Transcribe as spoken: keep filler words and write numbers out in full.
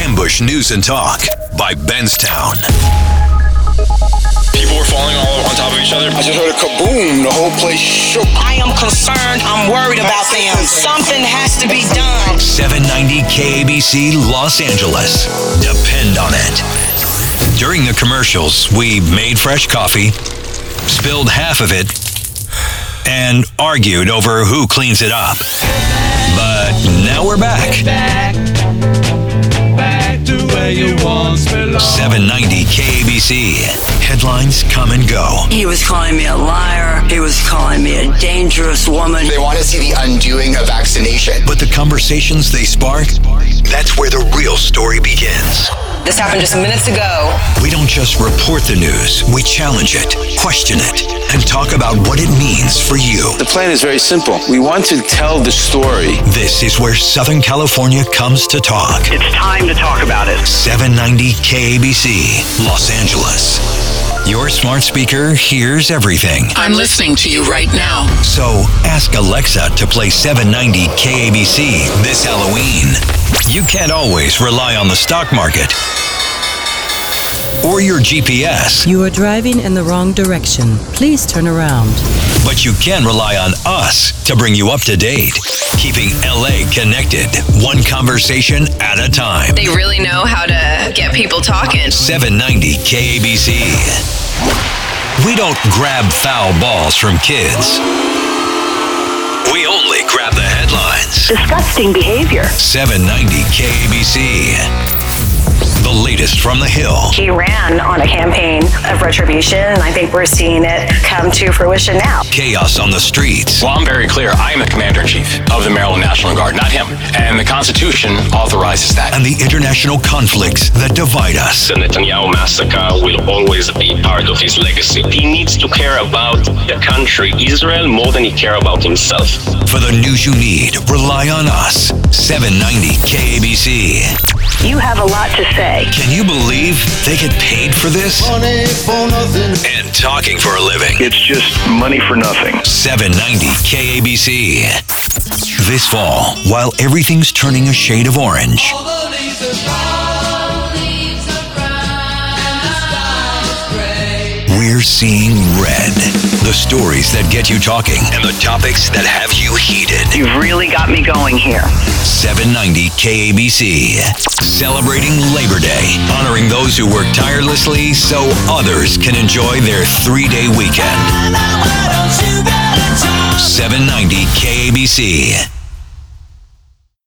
Ambush News and Talk by Benstown. People were falling all on top of each other. I just heard a kaboom. The whole place shook. I am concerned. I'm worried about them. Something has to be done. seven ninety K A B C Los Angeles. Depend on it. During the commercials, we made fresh coffee, spilled half of it, and argued over who cleans it up. But now we're back. Back, back to where you once belonged. seven ninety K A B C. Headlines come and go. He was calling me a liar. He was calling me a dangerous woman. They want to see the undoing of vaccination. But the conversations they spark, that's where the real story begins. This happened just minutes ago. We don't just report the news, we challenge it, question it, and talk about what it means for you. The plan is very simple. We want to tell the story. This is where Southern California comes to talk. It's time to talk about it. seven ninety K A B C, Los Angeles. Your smart speaker hears everything. I'm listening to you right now. So ask Alexa to play seven ninety K A B C this Halloween. You can't always rely on the stock market or your G P S. You are driving in the wrong direction. Please turn around. But you can rely on us to bring you up to date, keeping L A connected, one conversation at a time. They really know how to get people talking. seven ninety K A B C. We don't grab foul balls from kids. We only grab the headlines. Disgusting behavior. seven ninety K A B C. The latest from the Hill. He ran on a campaign of retribution, and I think we're seeing it come to fruition now. Chaos on the streets. Well, I'm very clear. I am the Commander-in-Chief of the Maryland National Guard, not him. And the Constitution authorizes that. And the international conflicts that divide us. The Netanyahu massacre will always be part of his legacy. He needs to care about the country, Israel, more than he cares about himself. For the news you need, rely on us. seven ninety K A B C. You have a lot to say. Can you believe they get paid for this? Money for nothing. And talking for a living. It's just money for nothing. seven ninety K A B C. This fall, while everything's turning a shade of orange, we're seeing red. The stories that get you talking and the topics that have you heated. You've really got me going here. seven ninety K A B C. Celebrating Labor Day, honoring those who work tirelessly so others can enjoy their three-day weekend. seven ninety K A B C.